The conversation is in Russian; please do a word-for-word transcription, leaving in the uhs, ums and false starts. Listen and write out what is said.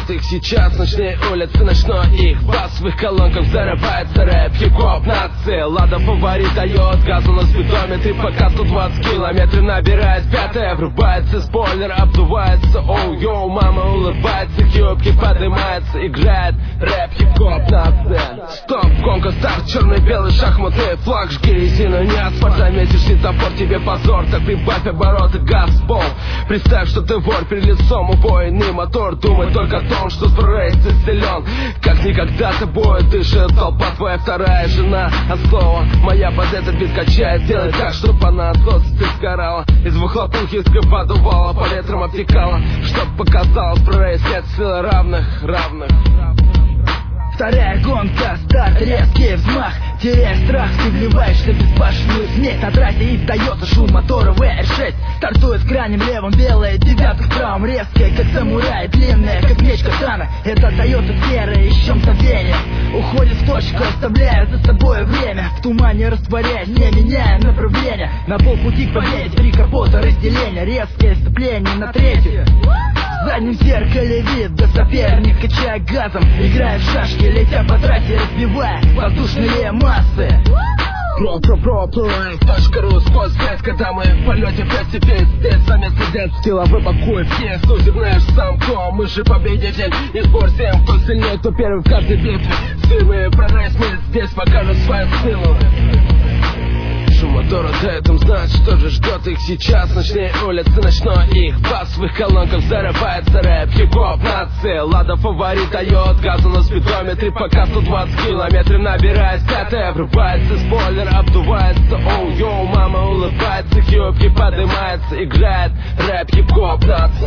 ждет их сейчас ночные улицы, ночной их бас. В их колонках взрывается рэп, хип-хоп нации. Лада фаворит дает газу на спидометре, пока сто двадцать километров набирает пятая. Врубается спойлер, обдувается, оу-йоу, мама улыбается, юбки поднимается, играет рэп, хип-хоп нация. Стоп, гонка, старт, черно-белый шахматный флаг. Жги резину, не асфальт, заметишь светофор, тебе позор. Так прибавь обороты, газ в пол. Представь, что ты вор, перед лицом убойный мотор. Думай только о том, что спрей силен, как никогда тобой дышит толпа. Твоя вторая жена, а слово моя под этот бит качает. Делай так, чтобы она от злости сгорала. Из выхлопных искр подувала, по ветрам обтекала, чтоб показалось спрей свет силы равных, равных. Вторая гонка, старт, резкий взмах. Теряя страх, ты вливаешься в безбашенную смесь. На трассе издается шум мотора вэ эр шесть. Стартует с крайним левым, белая девятка в правом. Резкая, как самурай, длинная, как меч катана. Это дается серое, еще мгновение. Уходит в точку, оставляя за собой время. В тумане растворяясь, не меняя направление. На полпути к победе, три капота разделения. Резкое сцепление на третью. В заднем зеркале вид, да соперник, качая газом. Играя в шашки, летя по трассе, разбивая воздушные массы. Про про про плей точка ру сквозь свет, когда мы в полете фестиваль. Здесь совместный дэнс, силовой покой. Все сути знаешь сам кто, мы же победитель. И спор всем, кто сильнее, кто первый в каждой битве. Силы прорвать мы здесь покажут свою силу. Шум мотора дает им знать, что же ждет их сейчас. Ночные улицы, ночной их бас. В их колонках взрывается рэп, хип-хоп нации. Лада фаворит дает газу на спидометре, пока сто двадцать километров набирает пятая. Врубается спойлер, обдувается, оу-йоу, мама улыбается, юбки поднимается, играет рэп, хип-хоп нация.